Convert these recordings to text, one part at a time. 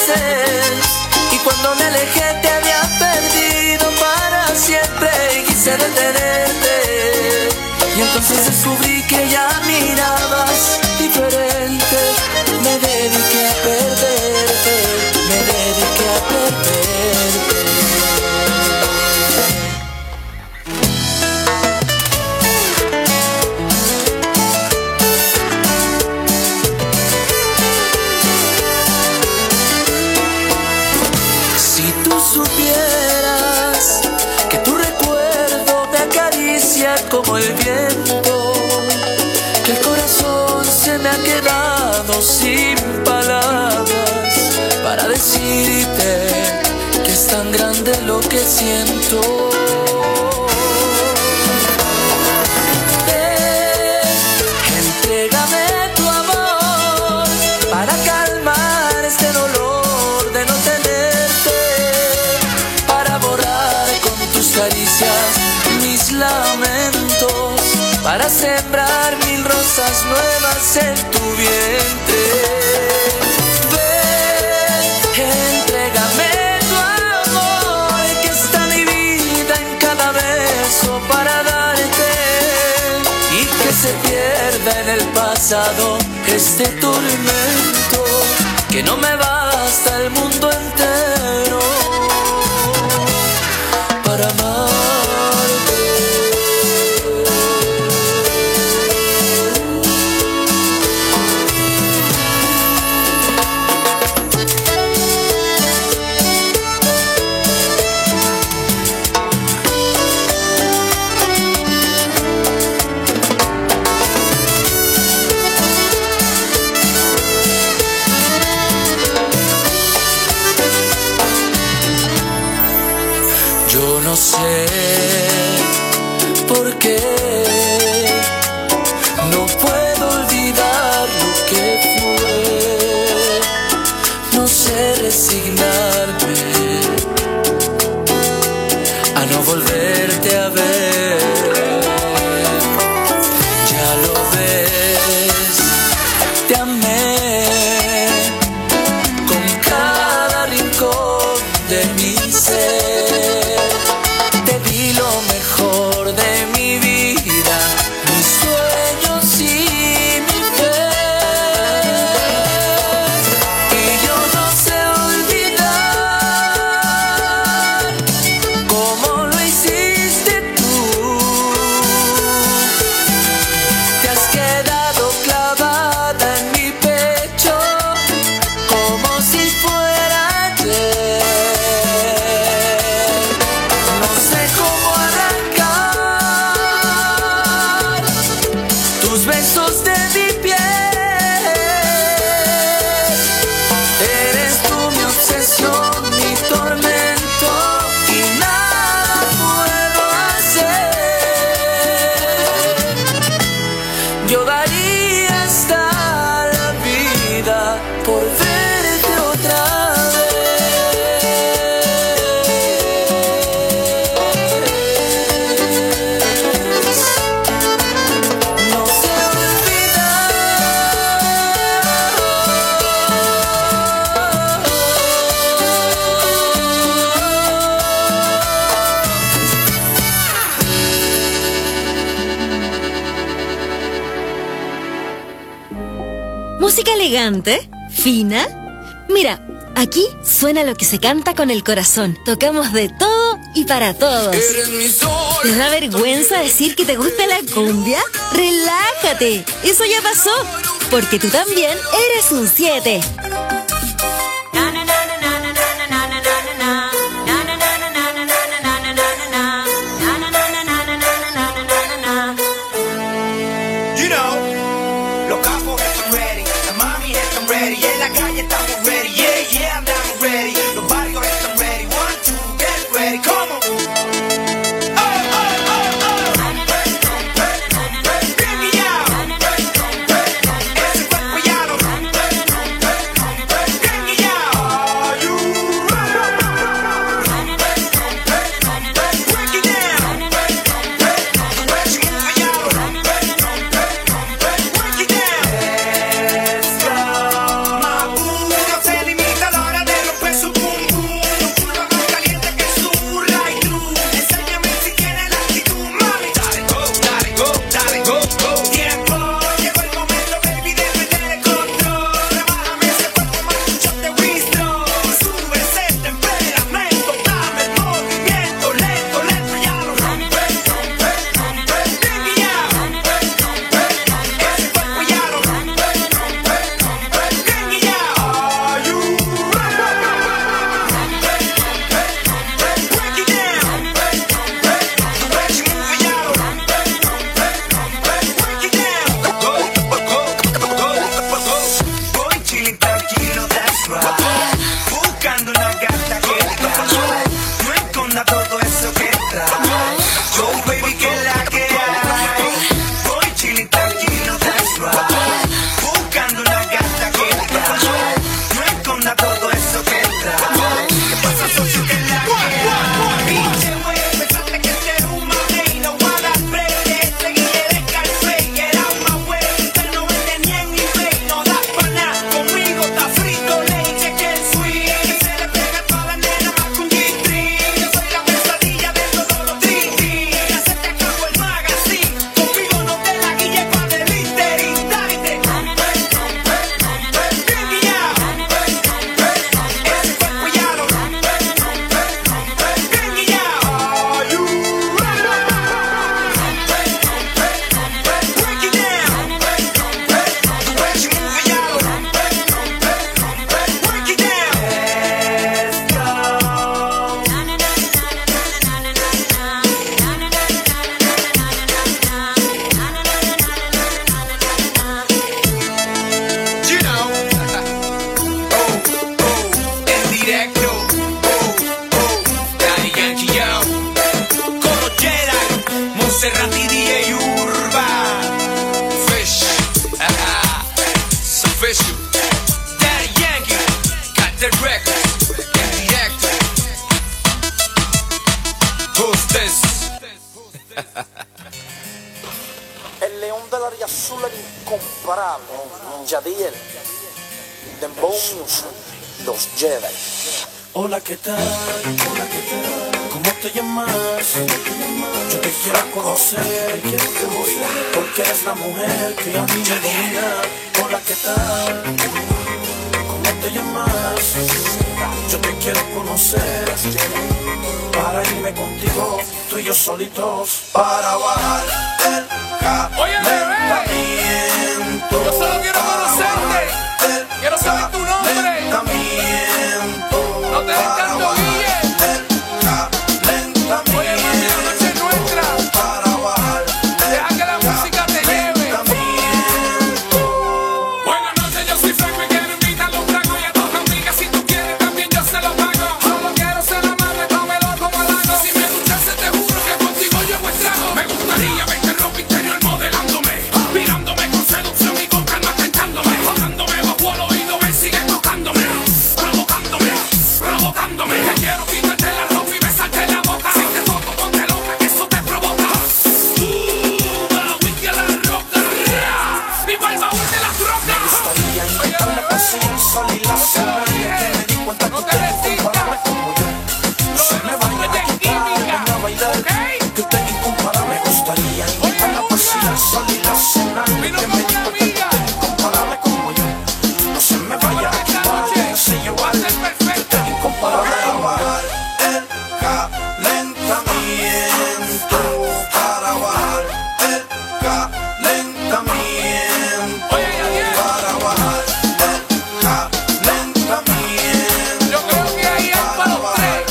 veces. Y cuando me alejé te había perdido para siempre y quise detenerte. Y entonces descubrí que ya mirabas diferente. Me dediqué a perderte, me dediqué a perderte. Si tú supieras que tu recuerdo me acaricia como el viento, que el corazón se me ha quedado sin palabras para decirte que es tan grande lo que siento. Entrégame tu amor para calmar este dolor de no tenerte, para borrar con tus caricias mis lamentos, para sembrar mil rosas nuevas en tu vientre. Ven, entrégame tu amor, que está mi vida en cada beso para darte, y que se pierda en el pasado este tormento, que no me basta el mundo entero para amarte. Yo no sé por qué no puedo olvidar lo que fue. No sé resignarme a no volverte a ver. Ya lo ves, te amé con cada rincón de mi ser. De mi vida, mis sueños y mi fe, y yo no sé olvidar como lo hiciste tú. Te has quedado clavada en mi pecho como si fuera ayer. No sé cómo tus besos de mi piel, eres tú mi obsesión, mi tormento, y nada puedo hacer. Yo daría hasta la vida por verte otra Música elegante, fina. Mira, aquí suena lo que se canta con el corazón. Tocamos de todo y para todos. ¿Te da vergüenza decir que te gusta la cumbia? ¡Relájate! Eso ya pasó, porque tú también eres un 7. direct, direct. Who's this? El león del área azul, el incomparable, Yadiel, Dembow Music, los Jedi. Hola, ¿qué tal? Hola, ¿qué tal? ¿Cómo te llamas? Yo te quiero conocer, porque eres la mujer que a mí me domina. Hola, ¿qué tal? ¿Cómo te llamas? Yo te quiero conocer, para irme contigo, tú y yo solitos, para bajar el calentamiento. Yo solo quiero conocerte, quiero saber tu nombre. No te des tanto guille. Oye, mami, la noche es nuestra. Deja que la música te lleve. Buenas noches, yo soy Franco y quiero invitar los tragos y a tus amigas. Si tú quieres también yo se los pago. Solo quiero ser amable, cómelo como lago. Si me escuchaste te juro que contigo yo hago estrago. Me gustaría verte ropa interior modelándome, mirándome con seducción y con calma tentándome, hablándome bajo el oído, me sigue tocándome, provocándome. Te quiero quitarte la ropa y besarte la boca. Si te toco, ponte loca, que eso te provoca. La whisky a la roca, viva el baúl de las rocas. Me gustaría invitar la paciencia y la cena, que me di cuenta que usted es incomparable como yo. No se me vaya a quitar, ven a bailar, que usted es incomparable. Me gustaría invitar la paciencia y la cena, que me di cuenta que usted es incomparable como yo. No se me vaya a quitar, déjese llevar, que usted es incomparable. Para bajar el calentamiento, para bajar el calentamiento. Yo creo que ahí es para los tres.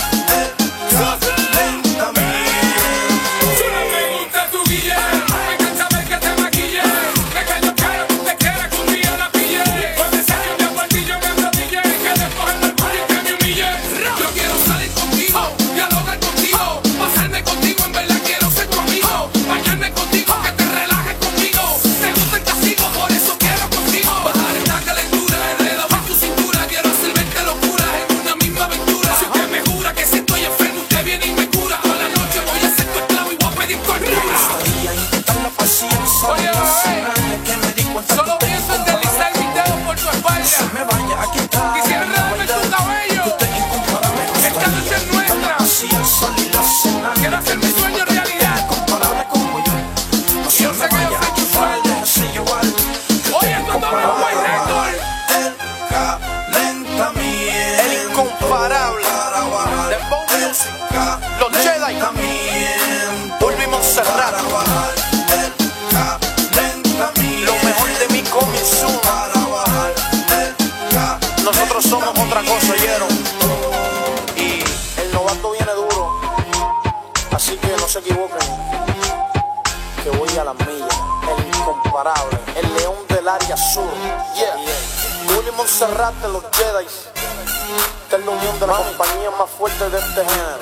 Si no me gusta tu guille, me encanta ver que te maquille. Que yo quiero que usted quiera que un día la pille. Puede ser que un día por ti yo me arrodille, que después el orgullo y que me humille. Yo quiero salir contigo, dialogar contigo, pasarme contigo, en verdad quiero ser tu amigo. Bañarme contigo, que te relajes conmigo. Te gusta el castigo, por eso quiero contigo. Bajar esta calentura, enredado en tu cintura. Quiero hacer 20 locuras en una misma aventura. Si usted me jura que si estoy enfermo, usted viene y me cura. Toda la noche voy a ser tu esclavo y voy a pedir cordura. Me gustaría invitar la paciencia y la cena, que me di cuenta que Solo usted es pienso en incomparable. deslizar mis dedos por tu No se espalda. me vaya a quitar, Quisiera ven a enredarme en tu bailar, cabello. que usted es incomparable. Me Esta gustaría noche es invitar la nuestra. paciencia y la cena, Quiero que hacer me mi di sueño cuenta que usted es realidad. incomparable como yo. No se Yo me sé que yo vaya a soy tu quitar, fan. déjese llevar, que usted Oye, es esto es doble incomparable. buen récord. El calentamiento, El incomparable, para bajar Dembow el Music, los Jedi, calentamiento, Bulbi Montserrat, para bajar el calentamiento, lo mejor de mí coming soon. para bajar el calentamiento. Nosotros somos otra cosa, ¿oyeron? Y el novato viene duro, así que no se equivoquen, que voy a las millas. El incomparable, el león del área sur, yeah. Bulbi Montserrat de los Jedi. Esta es la unión de la compañía más fuerte de este género.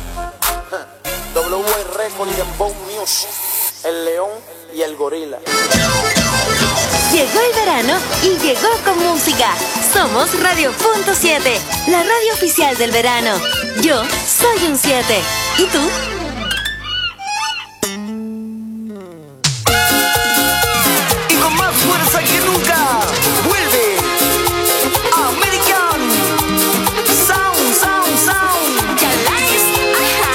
W Record y Dembow Music, el león y el gorila. Llegó el verano y llegó con música. Somos Radio.7, la radio oficial del verano. Yo soy un 7. ¿Y tú? Y con más fuerza que nunca, vuelve American Sound, Sound, Sound. ¿Ya la es? Ajá.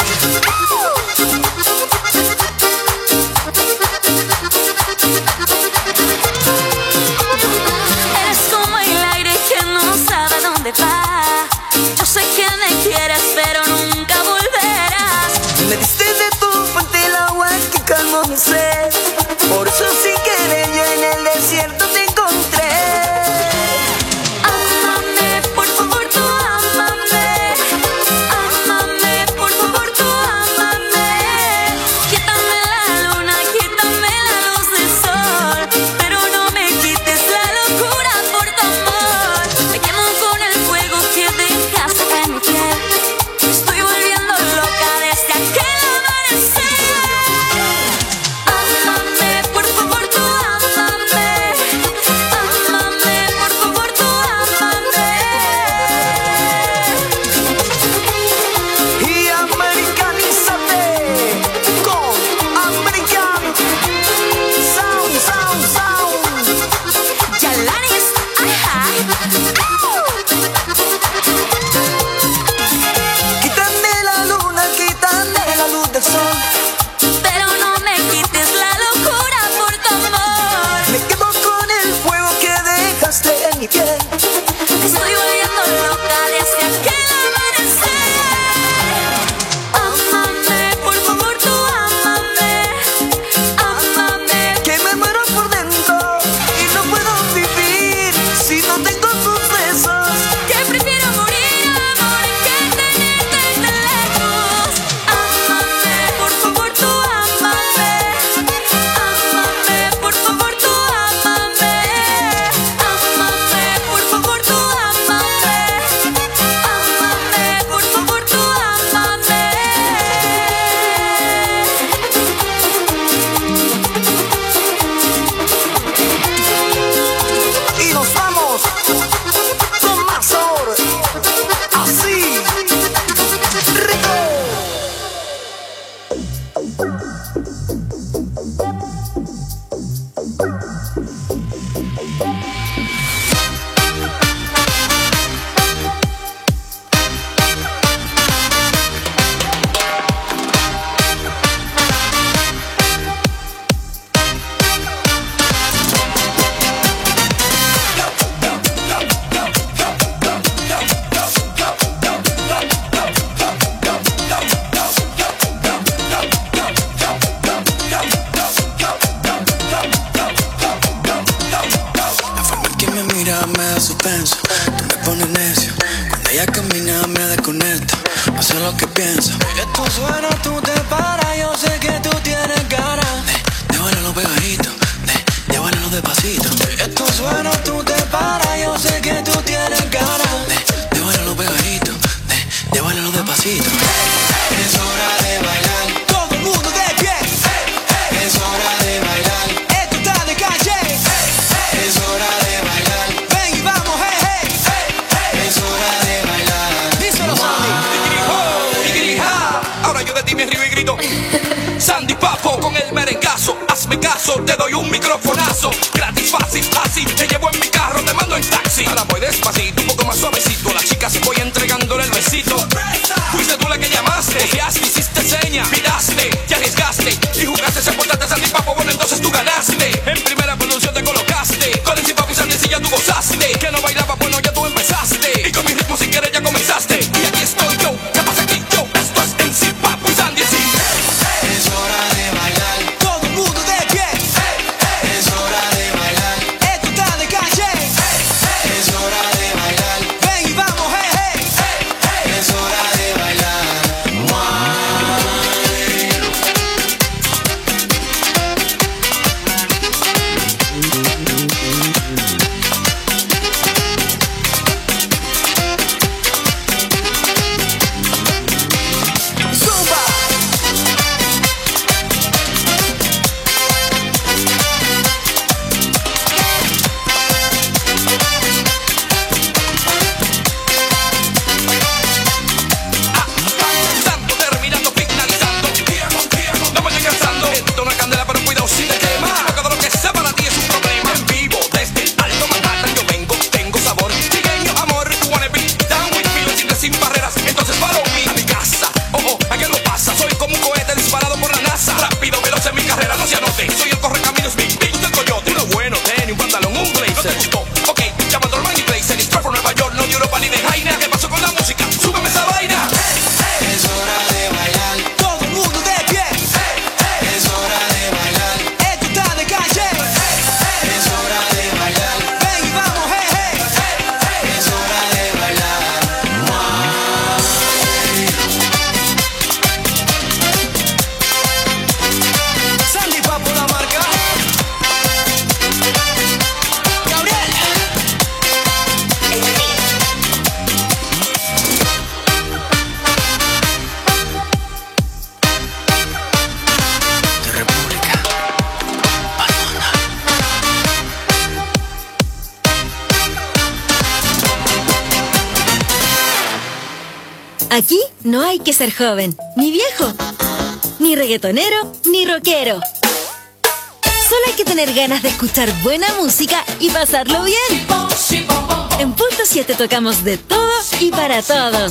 Eres como el aire que no sabe a dónde va. Yo sé que me quieres, pero nunca volverás. pienso, tú me pones necio. Cuando ella camina me desconecta, no sé lo que pienso. Esto suena, tú te paras, yo sé que tú tienes ganas. Llévalo pegadito, llévalo despacito. Esto suena, tú te paras, yo sé que tú tienes ganas. Llévalo pegadito, llévalo despacito. Es hora de bailar, todo el mundo de pie. Es hora de bailar, esto está de calle. Es hora de bailar, ven y vamos, hey, hey. Es hora de bailar. Díselo, Sandy. Ahora yo de ti me río y grito. Sandy Papo con el merengazo. Hazme caso, te doy un microfonazo. Gratis, fácil, así. Te llevo en mi carro, te mando en taxi. Ahora voy despacito, un poco más suavecito. La chica se voy entregándole el besito. Fuiste tú la que llamaste, confiaste, hiciste seña, miraste, te arriesgaste y jugaste, se portaste Sandy Papo, bueno entonces tú ganaste. En primera producción te colocaste, con el Papo y Sandy ya tú gozaste. Que no bailaba, bueno ya tú empezaste, y con mi ritmo sin querer ya comenzaste. Y aquí estoy yo, ¿qué pasa aquí yo? Esto es en sí, Papo y Sandy, sí. Es hora de bailar, todo el mundo de pie. Es hora de bailar, esto está de calle. Es hora de bailar, ven y vamos, hey, hey. Es hora de bailar. Zumba. Avanzando, terminando, finalizando. No me estoy cansando. Esto es una candela, pero cuidado si te quema. Porque todo lo que sea para ti es un problema. En vivo, desde el Alto Manhattan yo vengo, tengo sabor. Trigueño, amor, you wanna be down with me, libre sin barreras. Entonces follow me a mi casa. Oh, ¿a qué lo pasa? Soy como un cohete disparado por la NASA. Rápido, veloz en mi carrera, no se anote. Soy el correcaminos, Big Big del coyote. Uno bueno, tenis, un pantalón, un blazer. ¿No te gustó? Ok, llamando al man y blazer. Straight from Nueva York, no de Europa ni de Jaina. ¿Qué pasó con la música? Súbeme esa vaina. Es hora de bailar, todo el mundo de pie. Es hora de bailar, esto está de calle. Es hora de bailar, ven y vamos, hey, hey. Es hora de bailar. Sandy Papo la marca. Gabriel. De República. Aquí no hay que ser joven, ni viejo, ni reggaetonero, ni rockero. Solo hay que tener ganas de escuchar buena música y pasarlo bien. En Punto 7 tocamos de todo y para todos.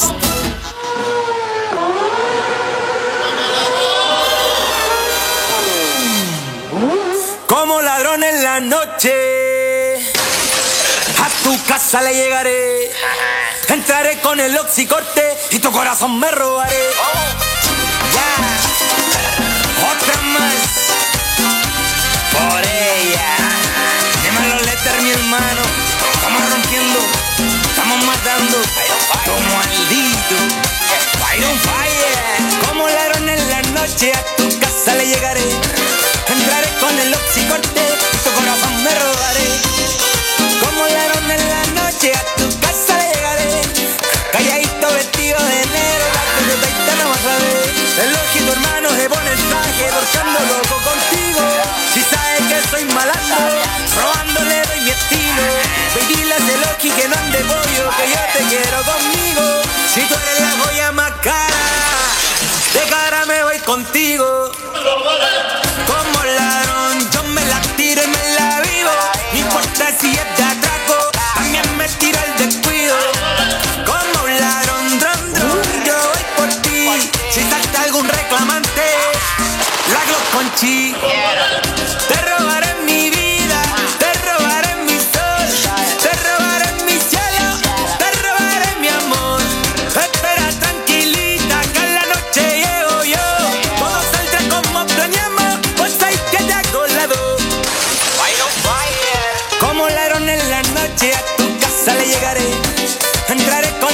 Como ladrón en la noche, a tu casa le llegaré. Entraré con el oxicorte y tu corazón me robaré. Ya, otra más por ella. Dímelo, Lester, mi hermano. Estamos rompiendo, estamos matando. Como maldito, fire on fire. Como ladrón en la noche, a tu casa le llegaré. Entraré con el oxicorte y tu corazón me robaré. Como ladrón en la noche, a tu casa le llegaré. Calladito, vestido de negro, la que no vas a ver. El ojito hermano se pone el traje, dorcando loco contigo. Si sabes que soy malandro, robándole doy mi estilo. Baby, dile a ese Loki que no ande pollo, que yo te quiero conmigo. Si tú eres la joya más cara, de cara me voy contigo. Como ladrón, yo me la tiro y me la vivo. No importa si es de atraco, también me tiro el descuido. Como ladrón, yo voy por ti. Si salta algún reclamante, la Glock con chi. Te robaré mi vida, te robaré mi sol, te robaré mi cielo, te robaré mi amor. Espera tranquilita que en la noche llego yo. Todo saldrá como planeamos, pues hay que te hago la dos. Como ladrón en la noche, a tu casa le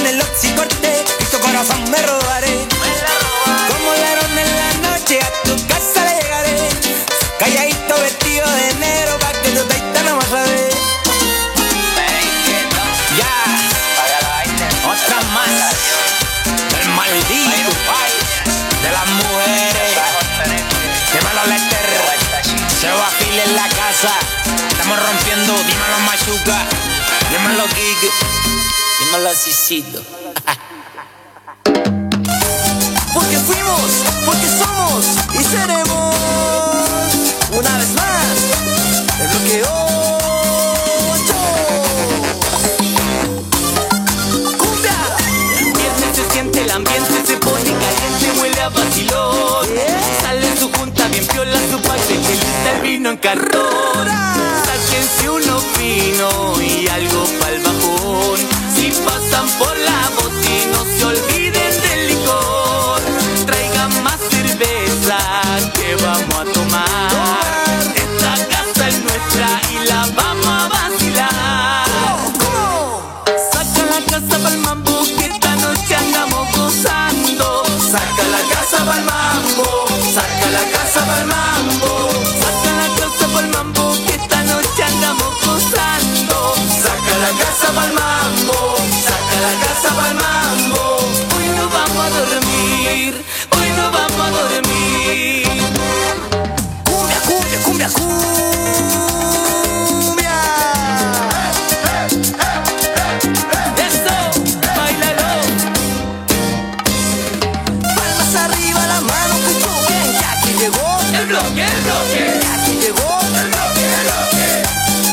con el oxicorte y tu corazón me robaré. Como ladrón en la noche a tu casa le llegaré. Calladito vestido de negro pa' que tu taita no me sabe. Ya, otra más. El maldito de las mujeres. Dímelo Lester, se va a fil en la casa. Estamos rompiendo, dímelo Machuca. Dímelo Kike, dímelo Cicito. Porque fuimos, porque somos y seremos. Una vez más, el bloque 8. ¡Cumbia! Viernes se siente el ambiente, se pone caliente, huele a vacilón. Sale su junta bien piola, su pache, que lista el vino en cartón. Sáquense uno fino y algo pa'l bajón. Si pasan por la botella, no se olviden del licor. Traigan más cerveza que vamos a tomar. Esta casa es nuestra y la vamos a vacilar. Saca la casa pa'l mambo, que esta noche andamos gozando. Saca la casa pa'l mambo, saca la casa pa'l mambo. Saca la casa pa'l mambo, que esta noche andamos gozando. Saca la casa pa'l mambo, saca la casa pa'l mambo. Hoy no vamos a dormir, hoy no vamos a dormir. Cumbia, cumbia, cumbia, cumbia. Eso, bailalo. Palmas arriba, la mano que choque. Que aquí llegó El bloque, el bloque. que aquí llegó El bloque, el bloque.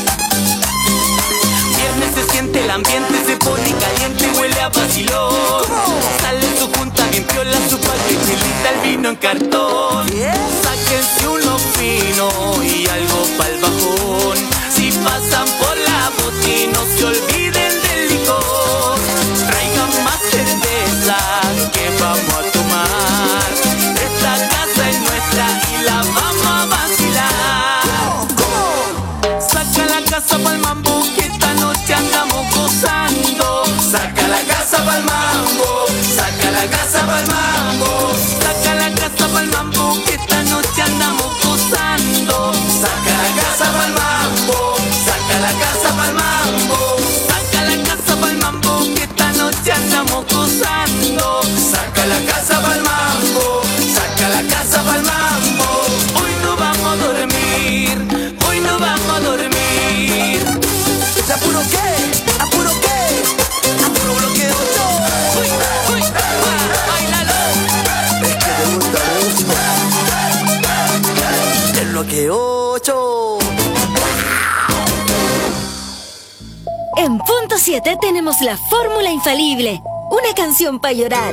Viernes se siente el ambiente, se pone caliente, huele a vacilón. Sale su junta bien piola, su pache, chilita, el vino en cartón. Sáquense uno fino y algo pa'l bajón. Si pasan por la botella, no se olviden del licor. Traigan más cerveza que vamos a tomar. Esta casa es nuestra y la vamos a vacilar. Saca la casa pa'l mambo, que esta noche andamos gozando. Saca la casa pa'l mambo, saca la casa pa'l mambo. Saca la casa pa'l mambo, que esta noche andamos gozando. Saca la casa pa'l mambo, saca la casa pa'l mambo. Saca la casa pa'l mambo, que esta noche andamos gozando. Saca la casa pa'l mambo, saca la casa pa'l mambo. Hoy no vamos a dormir, hoy no vamos a dormir. ¿De apuro qué? ¿Apuro qué? Apuro bloque 8. Uy, uy, bailalo. Es que te gusta mucho. El bloque 8. En punto 7 tenemos la fórmula infalible. Una canción para llorar.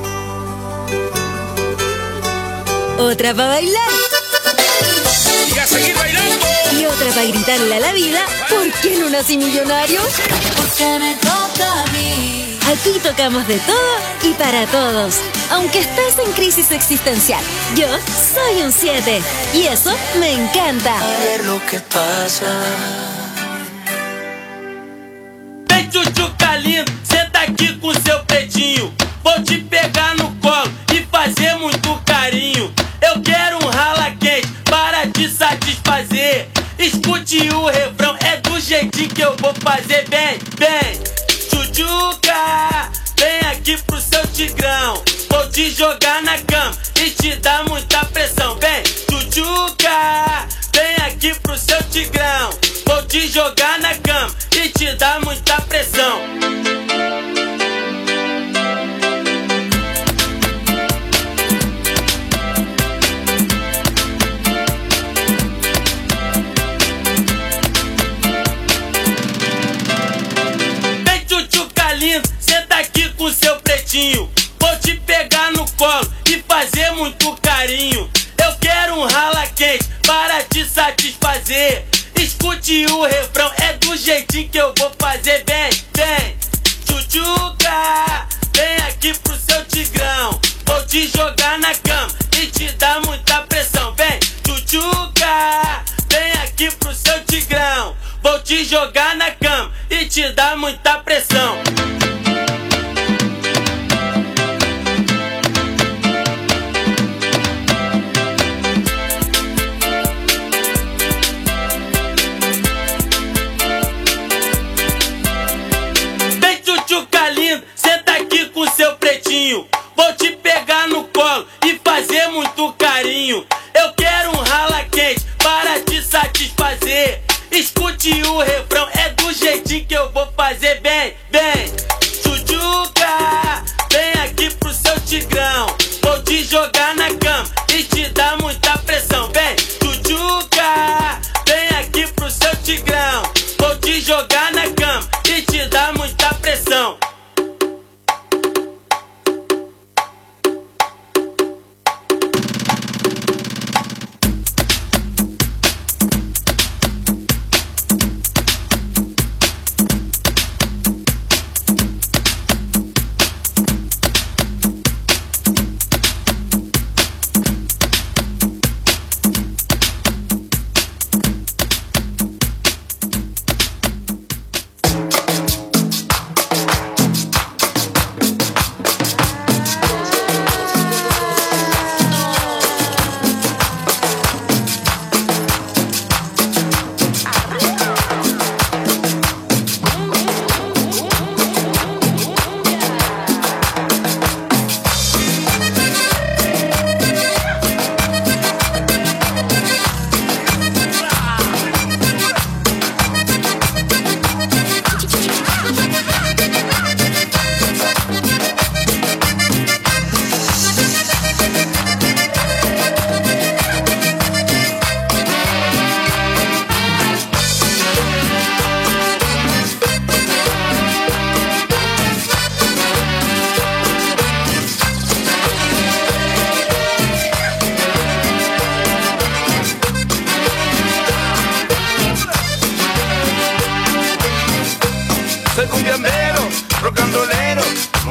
Otra para bailar. Y a seguir bailando. Y otra para gritarle a la vida, ¿por qué no nací millonario? Porque me toca a mí. Aquí tocamos de todo y para todos. Aunque estés en crisis existencial, yo soy un 7. Y eso me encanta. A ver lo que pasa. Vem, tchutchuca lindo, senta aqui com seu pretinho. Vou te pegar no colo e fazer muito carinho. Eu quero um rala quente para te satisfazer. Escute o refrão, é do jeitinho que eu vou fazer. Vem, vem, tchutchuca, vem aqui pro seu tigrão. Vou te jogar na cama e te dar muita pressão. Vem, tchutchuca, vem aqui pro seu tigrão. Vou te jogar na cama e te dar muita pressão. Vem, tchutchuca lindo, senta aqui com seu pretinho. Vou te pegar no colo e fazer muito carinho. Eu quero um rala quente para te satisfazer. Escute o refrão, é do jeitinho que eu vou fazer. Vem, vem, tchutchuca, vem aqui pro seu tigrão. Vou te jogar na cama e te dar muita pressão. Vem, tchutchuca, vem aqui pro seu tigrão. Vou te jogar na cama e te dar muita pressão.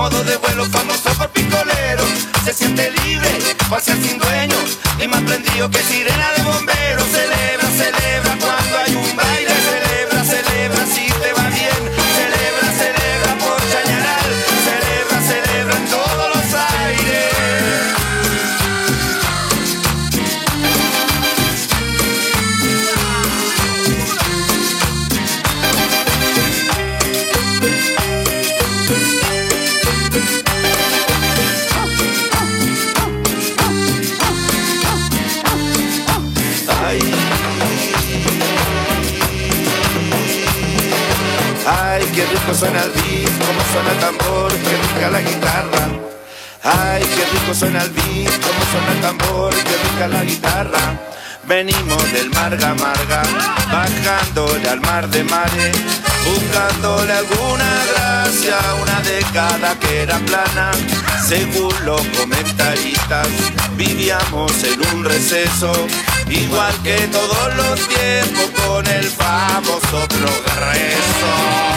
modo de vuelo famoso por picolero. Se siente libre, pasear sin dueño y más prendido que sirena de bomberos. Celebra, celebra cuando hay un baile. Celebra, celebra si te va bien. Celebra, celebra por Chañaral. Celebra, celebra en todos los aires. Ay, qué rico suena el beat, cómo suena el tambor, qué rica la guitarra. Ay, qué rico suena el beat, cómo suena el tambor, qué rica la guitarra. Venimos del Marga Marga, bajándole al mar de mares, buscándole alguna gracia, una década que era plana. Según los comentaristas, vivíamos en un receso, igual que todos los tiempos con el famoso progreso.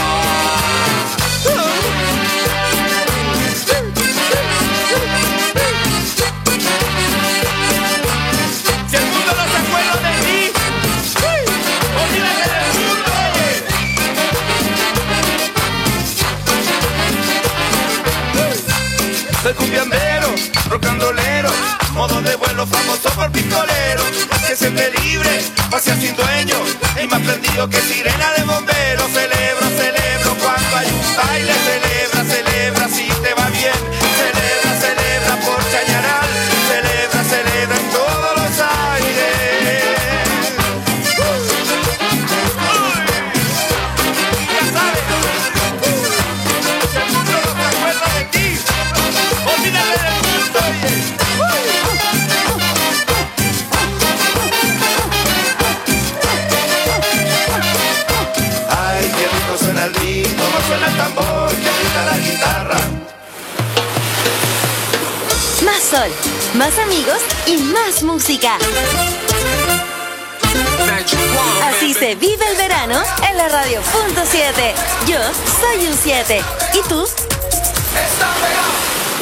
Si el mundo no se acuerda de mí, olvídate del mundo. Soy cumbiambero, rocandolero, modo de vuelo famoso por picolero. Que siempre libre, pasea sin dueño y más prendido que sirena de bomberos. Celebro, celebro cuando hay un baile. Celebra, celebra si te va bien. Celebra, celebra por Chañaral. Celebra, celebra en todos los aires. Ya sabes, si el mundo no se acuerda de ti, olvídate del mundo, oye. Ay, qué rico suena el beat, cómo suena el tambor, qué rica la guitarra. Más sol, más amigos y más música. Así se vive el verano en la Radio Punto 7. Yo soy un 7. ¿Y tú? Está pegado.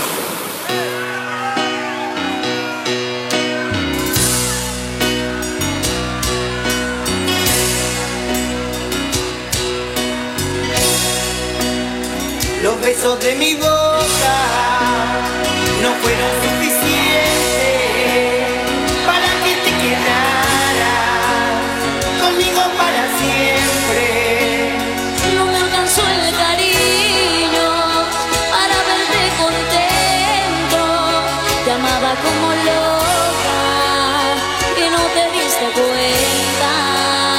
Los besos de mi boca no fueron suficientes para que te quedaras conmigo para siempre. No me alcanzó el cariño para verte contento. Te amaba como loca y no te diste cuenta.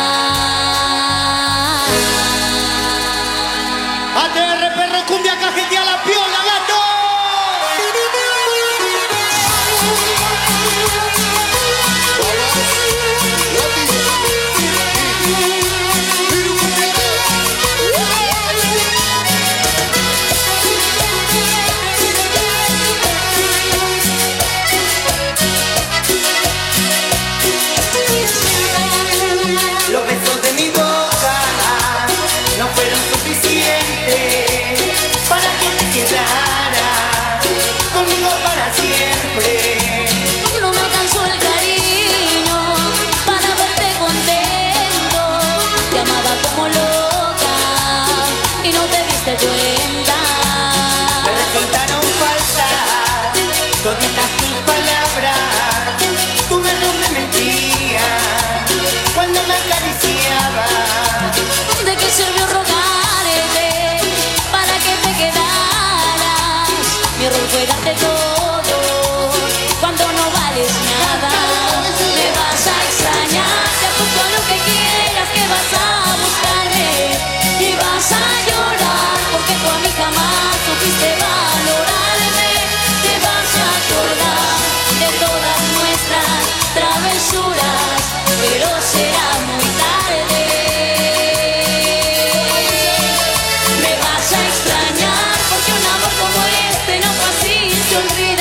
ATR perro cumbia cajetea la piola, gato. Los besos de mi boca no fueron suficientes para que te quedaras conmigo para siempre. No me alcanzó el cariño para verte contento. Te amaba como loca y no te diste cuenta. Me resultaron falsas toditas tus palabras. Tu verbo me mentía cuando me acariciaba. ¿De qué sirvió rogarte para que te quedaras? Mi error fue darte todo cuando no vales nada. Me vas a extrañar, te apuesto a lo que quieras que vas a buscarme y vas a llorar porque tú a mí jamás supiste valorarme. Te vas a acordar de todas nuestras travesuras, pero será muy tarde. Me vas a extrañar porque un amor como este no fue así, se olvida.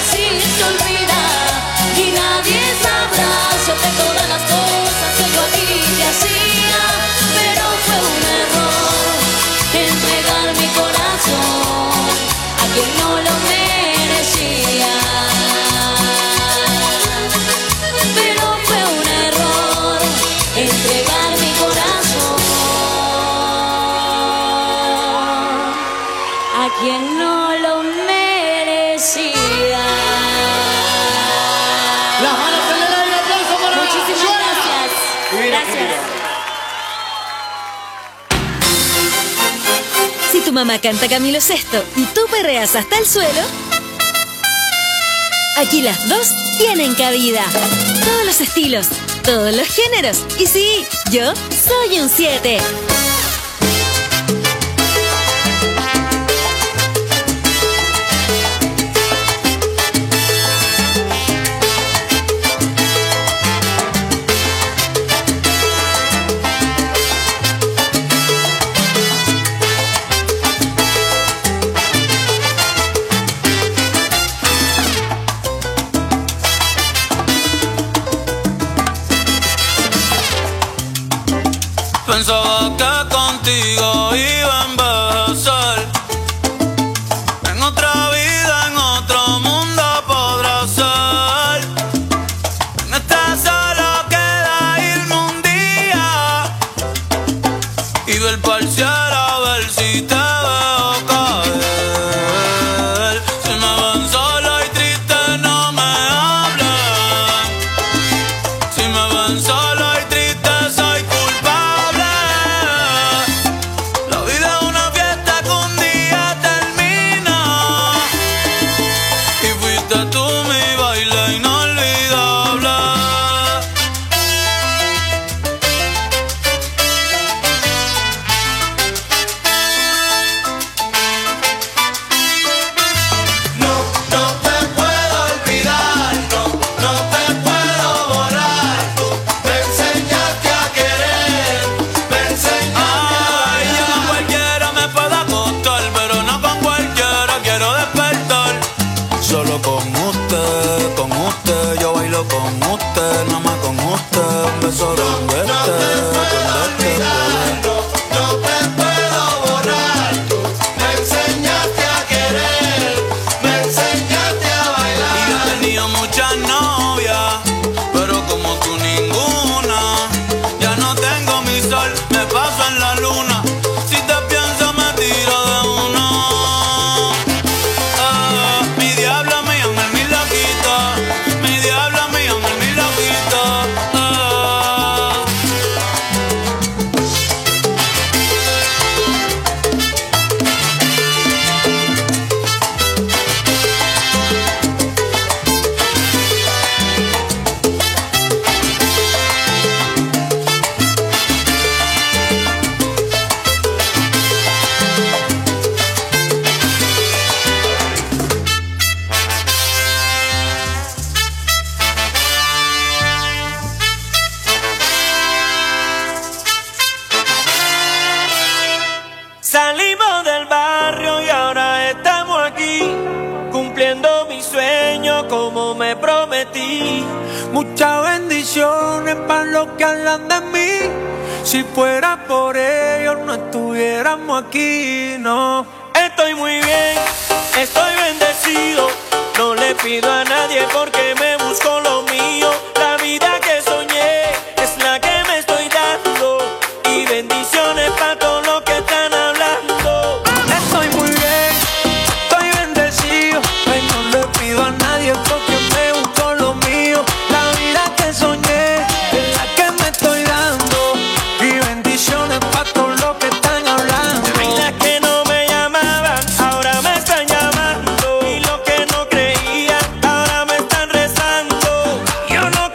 así se olvida y nadie sabrá sobre todas las cosas que yo a ti te hacía. Pero fue un error entregar mi corazón a quien no lo merecía. Pero fue un error entregar mi corazón a quien no lo merecía. Las manos en el aire, aplauso para Muchísimas gracias. Gracias. Si tu mamá canta Camilo VI y tú perreas hasta el suelo, aquí las dos tienen cabida. Todos los estilos, todos los géneros. Y sí, yo soy un 7. Pensaba que contigo iba a envejecer. En otra vida, en otro mundo podrá ser. En esta solo queda irme un día y ver pa'l cielo a ver si te veo caer. Si me ven solo y triste no me hablen. Si me ven solo y triste soy culpable. La vida es una fiesta que un día termina y fuiste tú mi baile inolvidable. No, no te puedo olvidar, no, no te puedo borrar. Tú me enseñaste a querer, me enseñaste Ay, yo con cualquiera me puedo acostar, pero no con cualquiera quiero despertar. Solo con usted, yo bailo con usted, nada más con usted, un beso no te puedo olvidar, no, no te puedo borrar. Tú me enseñaste a querer, me enseñaste a Y yo he bailar. tenido muchas novias, pero como tú ninguna. Ya no tengo mi sol, me paso en la luna. Si te pienso me tiro de uno. Mi diablo, mi ángel, mi loquito. Mi diablo, mi ángel, mi loquito. Salimos del barrio y ahora estamos aquí, cumpliendo mi sueño como me prometí. Muchas bendiciones para los que hablan de mí. Si fuera por ellos no estuviéramos aquí, no. Estoy muy bien, estoy bendecido. No le pido a nadie porque me busco lo mío. La vida que soñé es la que me estoy dando. Y bendiciones para todos los que están hablando. Estoy muy bien, estoy bendecido. Ay, no le pido a nadie porque me busco lo mío. La vida que soñé es la que me estoy dando. Y bendiciones para todos los que están hablando. Ay, las que no me llamaban, ahora me están llamando. Y los que no creían, ahora me están rezando. Yo no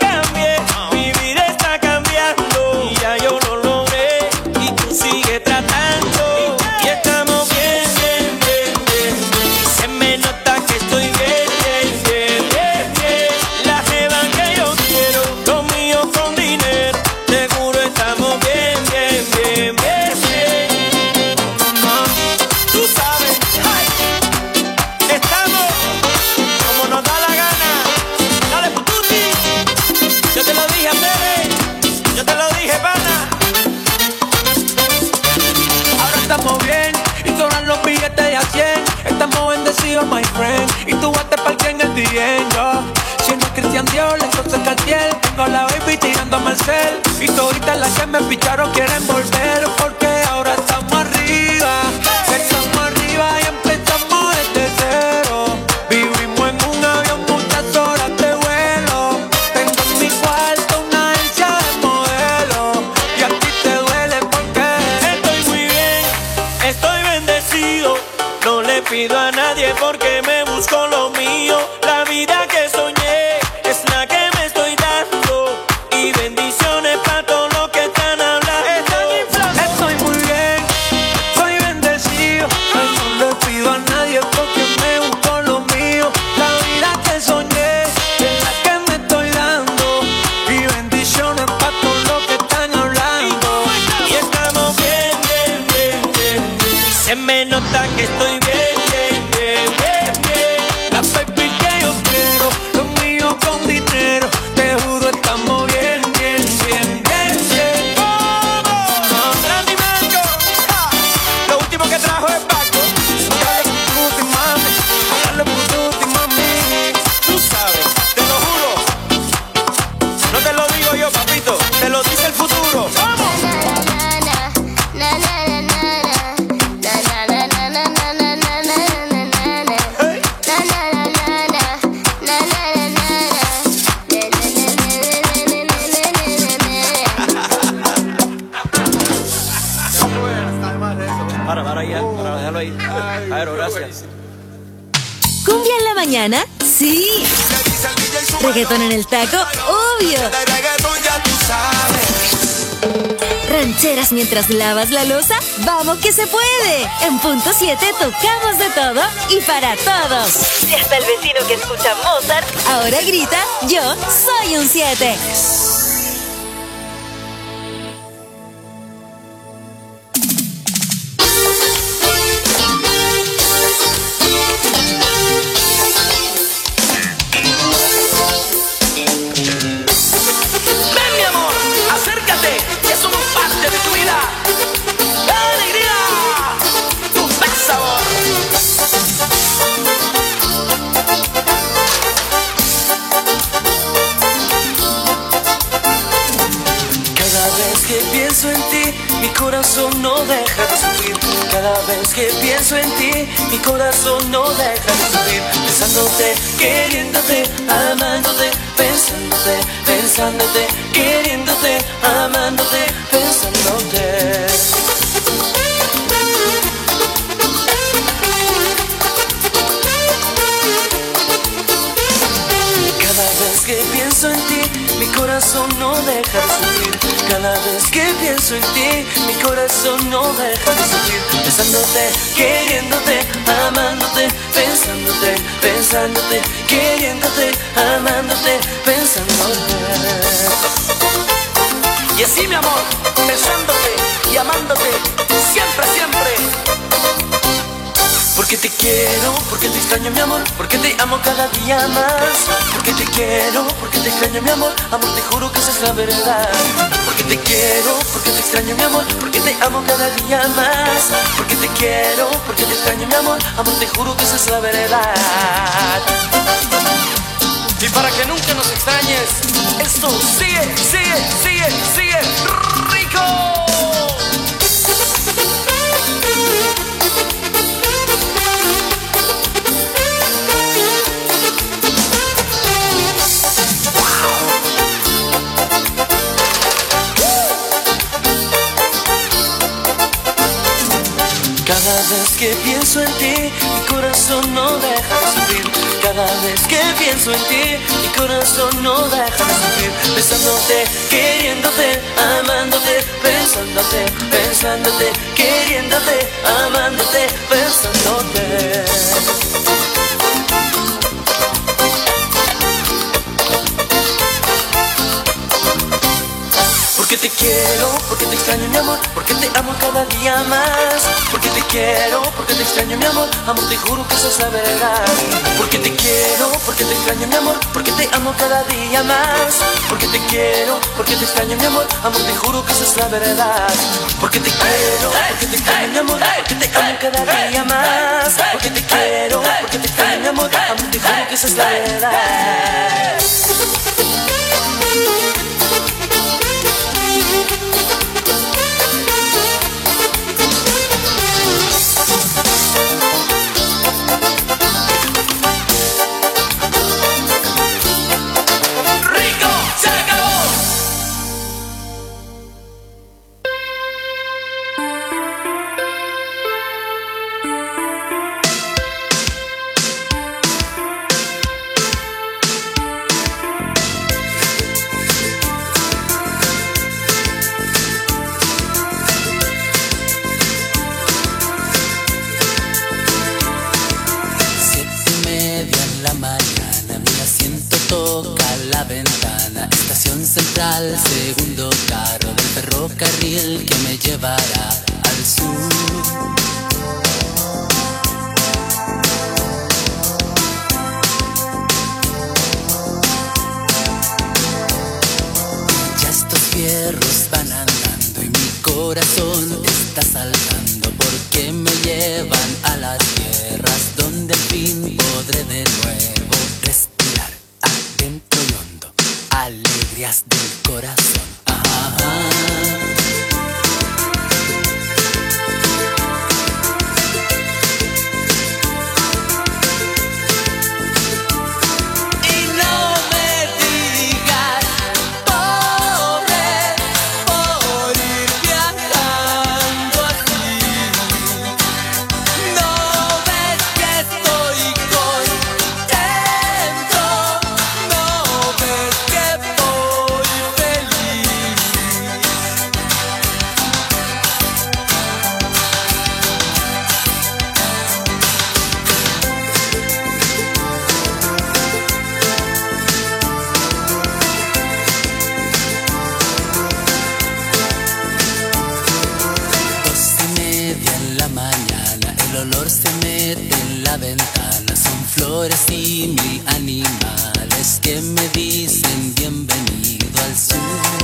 estamos bien. Y sobran los billetes de a 100. Estamos bendecidos, my friend. Y tú vas a partir en el DM, yo. Siendo Cristian Dior, entonces Cartier. Tengo a la baby tirando a Marcel. Y toditas las que me picharon quieren volver. Porque ahora estamos arriba. Estamos arriba y empezamos desde cero. Vivimos en un avión muchas horas de vuelo. Tengo en mi cuarto una agencia de modelo. Y a ti te duele porque estoy muy bien, estoy bendecido. No le pido a nadie porque me busco lo mío. La vida que soñé es la que me estoy dando. Y bendiciones para todo lo que están hablando. Estoy muy bien, soy bendecido. Ay, no le pido a nadie porque me busco lo mío. La vida que soñé es la que me estoy dando. Y bendiciones para todo lo que están hablando. Y estamos bien, bien, bien, bien, bien. Y se me nota que estoy bien, bien, bien, bien, bien. La baby que yo quiero, lo mío con dinero. Te juro, estamos bien, bien, bien, bien, bien. ¡Vamos! Randy Mango. Lo último que trajo es Paco. Dale pututi, mami. Dale pututi, mami. Tú sabes, te lo juro. No te lo digo yo, papito. Te lo dice el futuro. ¡Vamos! Para ya, para dejarlo ahí. Jairo, gracias. ¿Cumbia en la mañana? Sí. ¿Reggaetón en el taco? Obvio. ¿Rancheras mientras lavas la loza? ¡Vamos que se puede! En punto 7 tocamos de todo y para todos. Y hasta el vecino que escucha Mozart ahora grita: yo soy un 7. Ven, mi amor, acércate, que somos parte de tu vida. ¡La alegría! ¡Tu buen sabor! Cada vez que pienso en ti, mi corazón no deja de sufrir. Cada vez que pienso en ti, mi corazón no deja de sufrir. Pensándote, queriéndote, amándote, pensándote, pensándote, queriéndote, amándote, pensándote. Cada vez que pienso en ti, mi corazón no deja de sufrir. Cada vez que pienso en ti, mi corazón no deja de sufrir. Pensándote, queriéndote, amándote, pensándote, pensándote, queriéndote, amándote, pensándote. Y así, mi amor, pensándote y amándote siempre, siempre. Porque te quiero, porque te extraño mi amor, porque te amo cada día más. Porque te quiero, porque te extraño mi amor, amor te juro que esa es la verdad. Porque te quiero, porque te extraño mi amor, porque te amo cada día más. Porque te quiero, porque te extraño mi amor, amor te juro que esa es la verdad. Y para que nunca nos extrañes, esto sigue, sigue, sigue, sigue rico. Cada vez que pienso en ti, mi corazón no deja de sufrir. Cada vez que pienso en ti, mi corazón no deja de sufrir. Pensándote, queriéndote, amándote, pensándote, pensándote, queriéndote, amándote, pensándote. Porque te quiero, porque te extraño mi amor, porque te amo cada día más. Porque te quiero, porque te extraño mi amor, amor te juro que esa es la verdad. Porque te quiero, porque te extraño mi amor, porque te amo cada día más. Porque te quiero, porque te extraño mi amor, amor te juro que esa es la verdad. Porque te quiero, porque te extraño mi amor, porque te amo cada día más. Porque te quiero, porque te extraño mi amor, amor te juro que esa es la verdad. Central, segundo carro del ferrocarril que me llevará al sur. Ya estos fierros van andando y mi corazón está saltando porque me llevan a las tierras donde al fin podré de nuevo respirar adentro y hondo. Alegrías del corazón. Y no me digas, pobre, por ir viajando así. No ves que estoy contento, no ves que voy feliz. En la mañana, el olor se mete en la ventana. Son flores y mil animales que me dicen bienvenido al sur.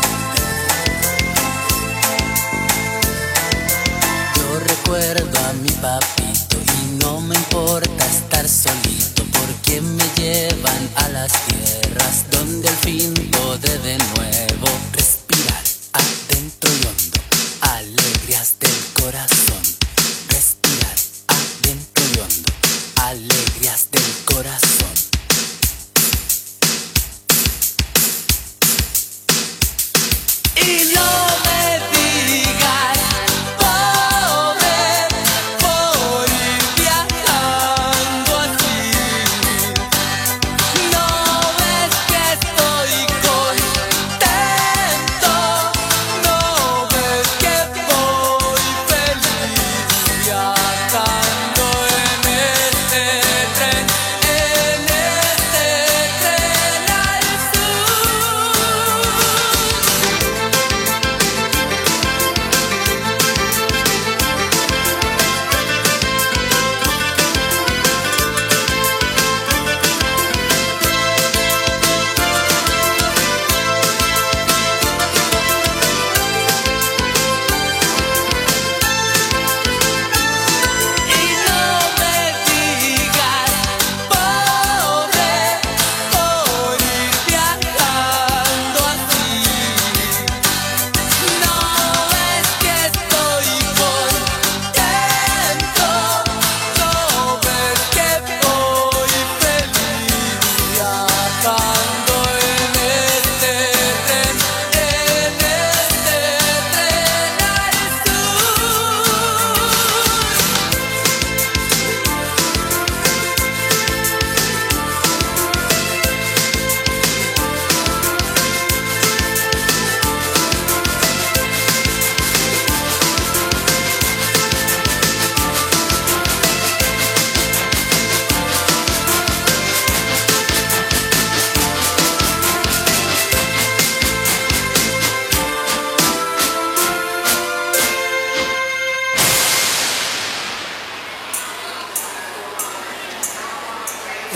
Yo recuerdo a mi papito y no me importa estar solito porque me llevan a las tierras donde al fin podré de nuevo respirar adentro y hondo. Alegrías del corazón, respirar adentro y hondo. Alegrías del corazón. Y no me digas, pobre, por ir viajando así. No ves que estoy contento, no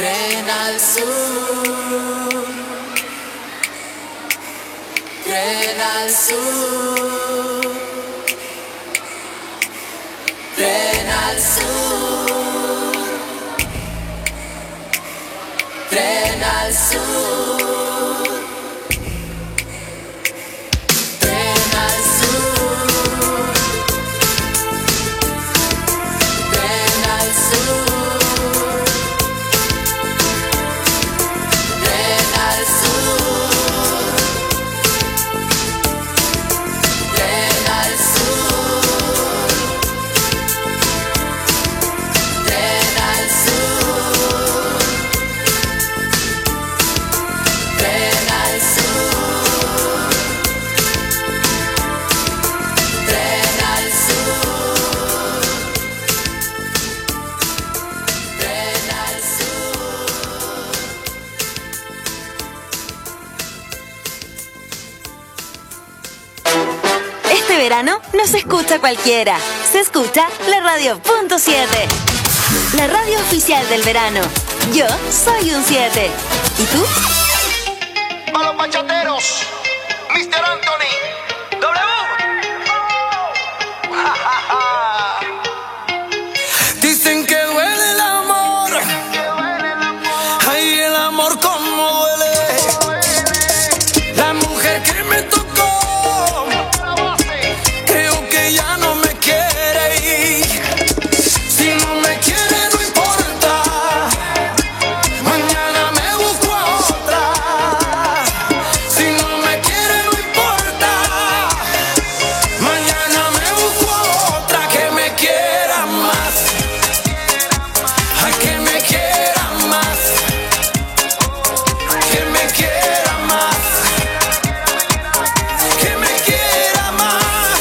Tren al sur, tren al sur, tren al sur, tren al sur, tren al sur, tren al sur. Verano no se escucha cualquiera, se escucha la radio.7, la radio oficial del verano. Yo soy un 7. ¿Y tú? A los bachateros, Mr. Anthony, W. Dicen que duele el amor, ay, el amor como duele. La mujer que me tocó ya no me quiere ir. Si no me quiere no importa, mañana me busco a otra. Si no me quiere no importa, mañana me busco a otra que me quiera más. Ay, que me quiera más, que me quiera más, que me quiera más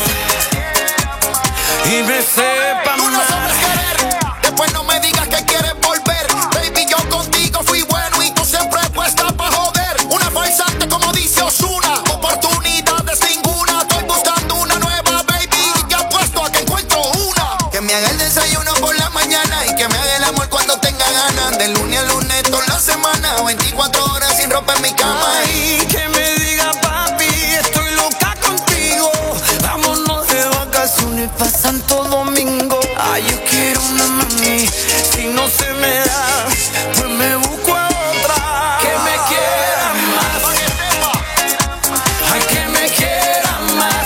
y me sepa Tú no más. sabes querer, después no me digas que quieres volver. Baby, yo contigo fui bueno y tú siempre puesta pa' joder. Una farsante como dice Ozuna, oportunidades ninguna. Estoy buscando una nueva, baby, y te apuesto a que encuentro una. Que me haga el desayuno por la mañana y que me haga el amor cuando tenga ganas. De lunes a lunes toda la semana, 24 horas sin ropa en mi cama. Ay, que me diga papi, estoy loca contigo. Vámonos de vacaciones pa' Santo Domingo. Ay, yo quiero una mami, si no se me da, pues me busco a otra. Que me quiera más, ay, que me quiera más,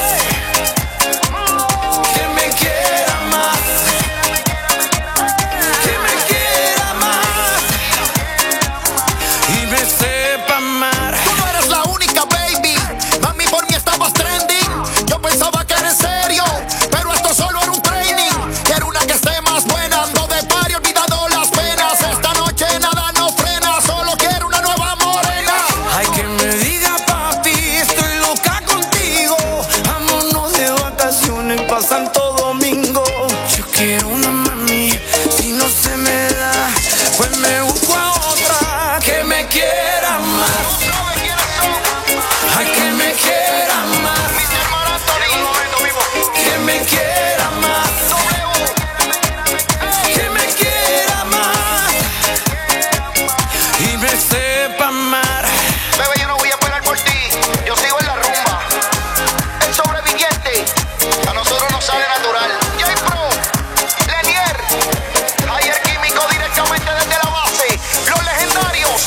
que me quiera más, que me quiera más y me sepa amar. Tú no eres la única, baby. Mami, por mí estabas trending. Yo pensaba que era en serio, pero esto solo era un training. Quiero una que esté más buena, ando de party, olvidado las penas. Esta noche nada nos frena, solo quiero una nueva morena. Ay, que me diga papi, estoy loca contigo. Vámonos de vacaciones pa' Santo Domingo. Yo quiero una mami, si no se me da, pues me busco a otra que me quiera más. Ay, que me quiera más, que me quiera más, que me quiera más y me sepa amar. Bebé, yo no voy a esperar por ti, yo sigo en la rumba. El sobreviviente, a nosotros nos sale natural. J-Pro, Lenier, Javier Químico directamente desde la base. Los legendarios.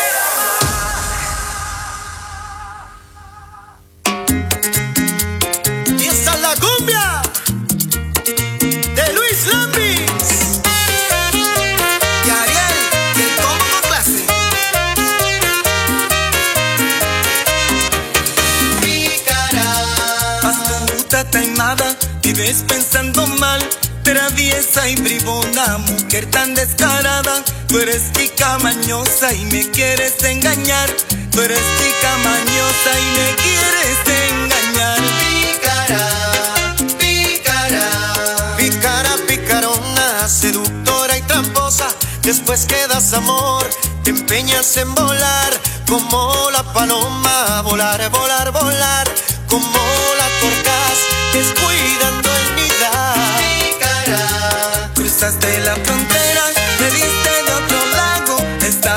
Y esta es la cumbia de Luis Lambis y Ariel, el combo clase. Astuta, taimada, vives pensando mal, traviesa y bribona, mujer tan descarada. Tú eres tica mañosa y me quieres engañar. Tú eres tica mañosa y me quieres engañar. Pícara, picarona, seductora y tramposa. Después que das amor, te empeñas en volar como la paloma. Volar, volar, volar como la torcaz, descuidando el nidal. Cruzaste la frontera, me viste de otro lado. Esta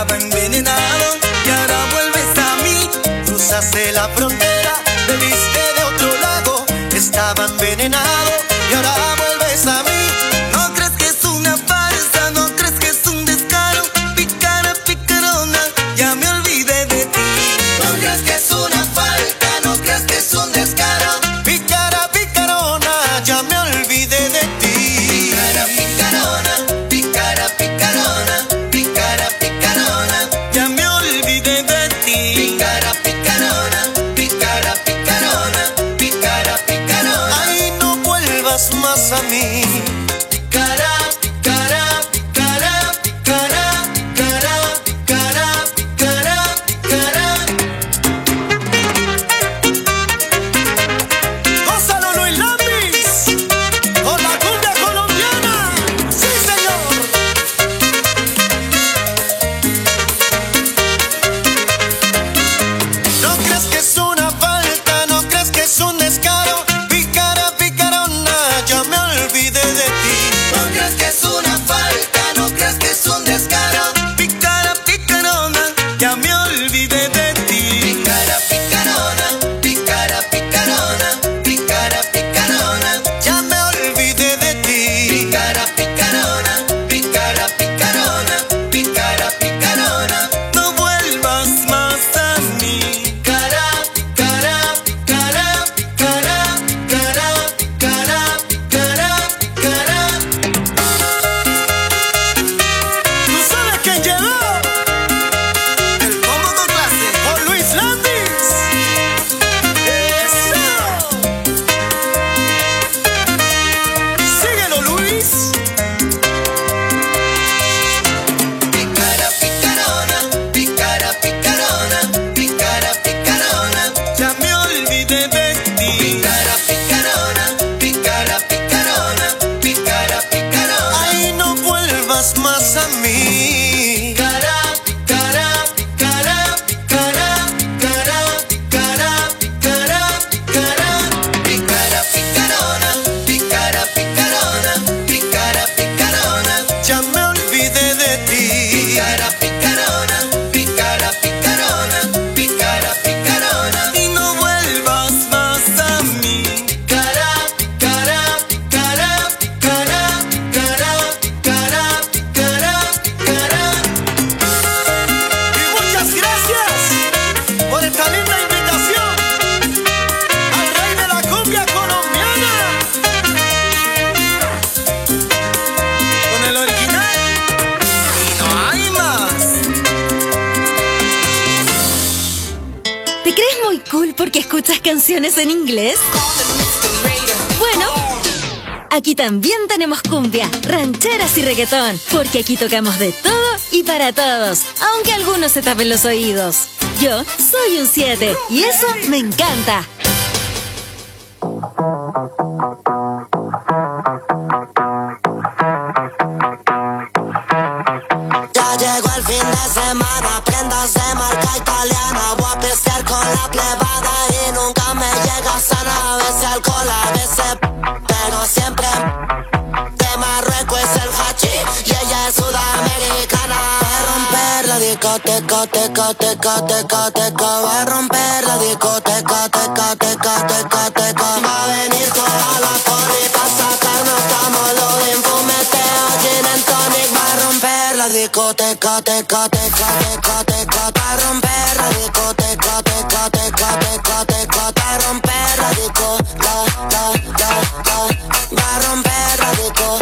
vuelvas más a mí. Picara, picara, picara, picara, picara, picara, picara, picara, picara, picarona, picara, picarona, picara, picarona. Ya me olvidé de ti. Picara, picarona, picara, picarona, picara, picarona. Y no vuelvas más a mí. Picara, picara, picara, picara, picara, picara, picara, picara. Y muchas gracias por esta linda invitación al rey de la cumbia colombiana. Con el original y no hay más. ¿Te crees muy cool porque escuchas canciones en inglés? Bueno, aquí también tenemos cumbia, rancheras y reggaetón, porque aquí tocamos de todo y para todos, aunque algunos se tapen los oídos. Yo soy un 7 y eso me encanta. Ya llegó el fin de semana, prendas de marca italiana. Voy a pistear con la plebada y nunca me llega sana. A veces alcohol, a veces pero siempre de Marruecos es el hachís y ella es sudamericana. Va a romper la discoteca, teca, teca, teca, teca. Va a romper la discoteca, teca, teca, teca, teca. Va a venir toda la poli pa' sacarnos, estamos los infumeteos, gin and tonic. Va a romper la discoteca, teca, teca, teca, teca. Va a romper la discoteca, teca, teca, teca, teca. Va a romper la disco, va a romper la disco,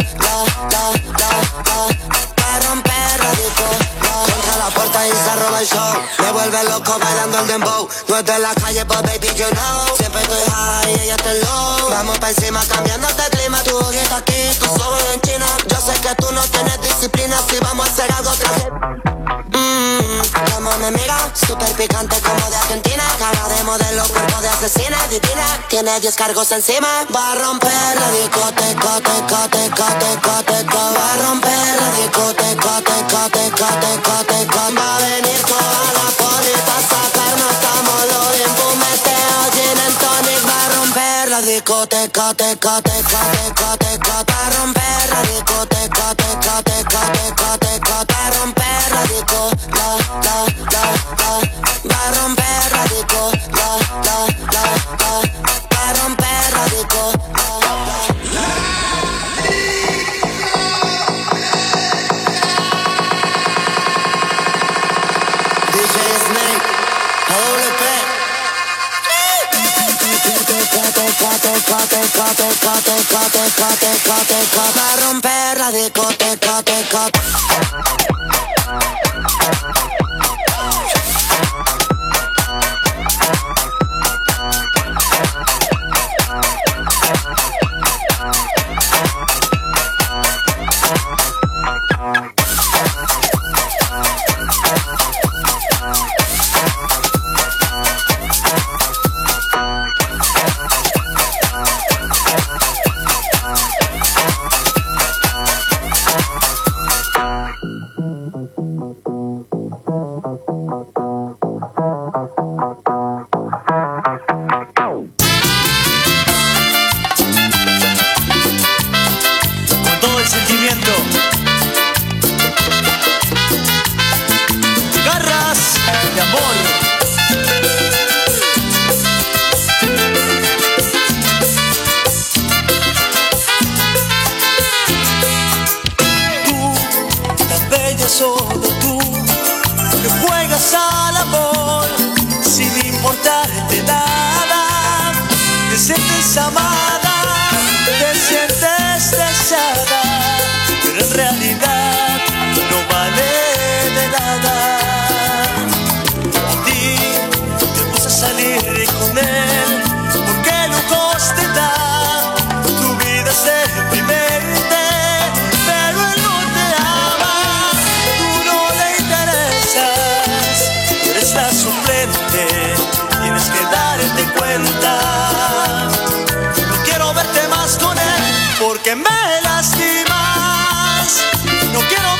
va a romper la disco. Contra la puerta y se roba el show. Me vuelve loco bailando el dembow. No es de la calle, but baby, you know. Siempre estoy high y ella está low. Vamos pa' encima cambiándote el clima. Tu ojito aquí, tu ojos en China. Yo sé que tú no tienes disciplina. Si vamos a hacer algo otra vez. Como me mira, súper picante como de Argentina. Cara de modelo, cuerpo de asesina, divina. Tiene 10 cargos encima. Va a romper la discoteca, teca, teca, teca, teca. Va a romper la discoteca, teca, teca, teca, teca. Va a venir toda la poli pa' sacarnos, estamos los infumeteos, gin and tonic. Va a romper la discoteca, teca, teca, teca, teca. Va a romper la discoteca, teca, teca, teca, teca. Va a romper la disco, va a romper la disco, va a romper la disco. DJ Snake, AWP. Va a romper la discoteca, teca. Solo tú, que juegas al amor sin importarte nada. Te sientes amada, te sientes deseada, pero en realidad no vale de nada. A ti te gusta salir con él porque lujos te da. Tu vida es deprimente, pero él no te ama. La suplente, tienes que darte cuenta. No quiero verte más con él porque me lastimas. No quiero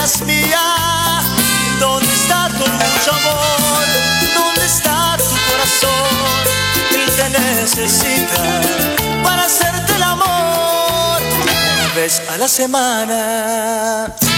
seas mía. ¿Dónde está tu mucho amor? ¿Dónde está tu corazón? Él te necesita para hacerte el amor una vez a la semana.